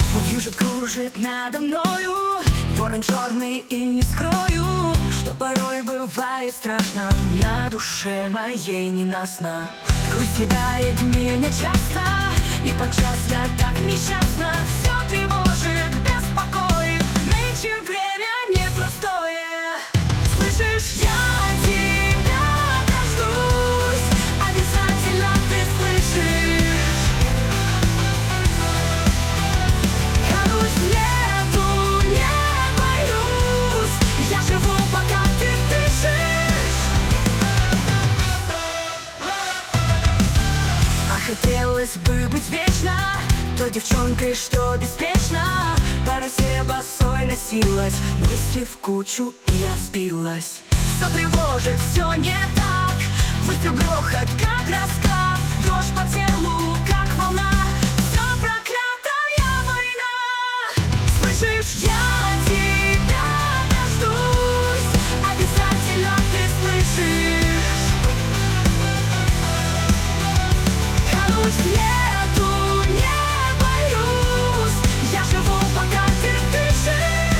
Вот вьюжит, кружит надо мною ворон черный, и не скрою, что порой бывает страшно. На душе моей ненастно. Грусть съедает меня часто, и подчас я так несчастна. Все тревожит, беспокоит, нынче время непростое. Слышишь, я тебя дождусь, обязательно ты слышишь. Клянусь, нету, не боюсь, я живу, пока ты дышишь. А хотелось бы быть вечно той девчонкой, что беспечно по росе босой носилась, мысли в кучу и разбилась. Все тревожит, все не так, выстрел, грохот, как раскат, дрожь по телу, как волна, все проклятая война. Слышишь, я тебя дождусь, обязательно ты слышишь. Клянусь, нету, не боюсь, я живу, пока ты дышишь.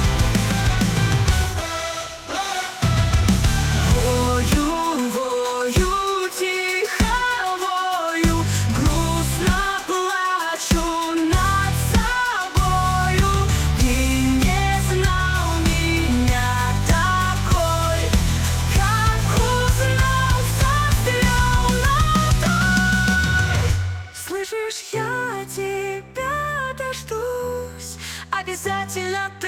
Вою, вою, тихо вою, грустно плачу над собою. Ты не знал меня такой, как узнал, застрял на той. Слышишь, я тебя дождусь, обязательно ты